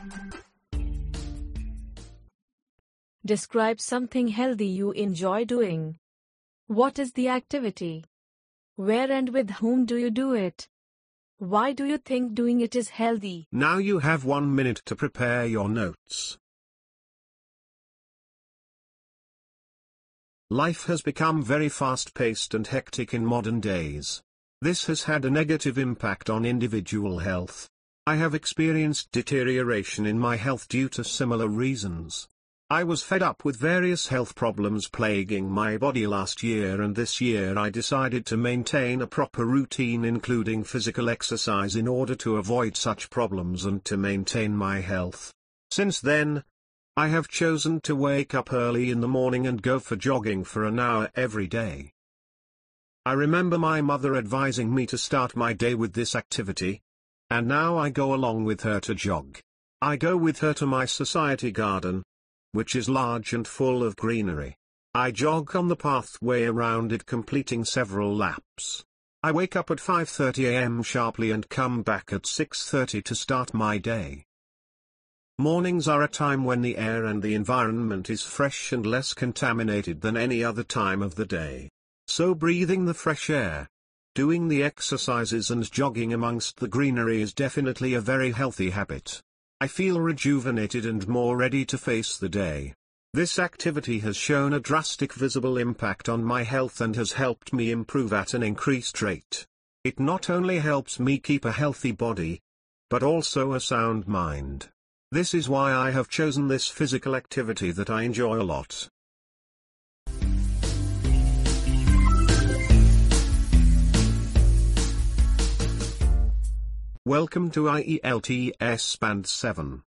Describe something healthy you enjoy doing. What is the activity? Where and with whom do you do it? Why do you think doing it is healthy? Now you have 1 minute to prepare your notes. Life has become very fast-paced and hectic in modern days. This has had a negative impact on individual health. I have experienced deterioration in my health due to similar reasons. I was fed up with various health problems plaguing my body last year, and this year I decided to maintain a proper routine including physical exercise in order to avoid such problems and to maintain my health. Since then, I have chosen to wake up early in the morning and go for jogging for an hour every day. I remember my mother advising me to start my day with this activity, and now I go along with her to jog. I go with her to my society garden, which is large and full of greenery. I jog on the pathway around it, completing several laps. I wake up at 5:30 a.m. sharply and come back at 6:30 to start my day. Mornings are a time when the air and the environment is fresh and less contaminated than any other time of the day. So breathing the fresh air, doing the exercises and jogging amongst the greenery is definitely a very healthy habit. I feel rejuvenated and more ready to face the day. This activity has shown a drastic visible impact on my health and has helped me improve at an increased rate. It not only helps me keep a healthy body, but also a sound mind. This is why I have chosen this physical activity that I enjoy a lot. Welcome to IELTS Band 7.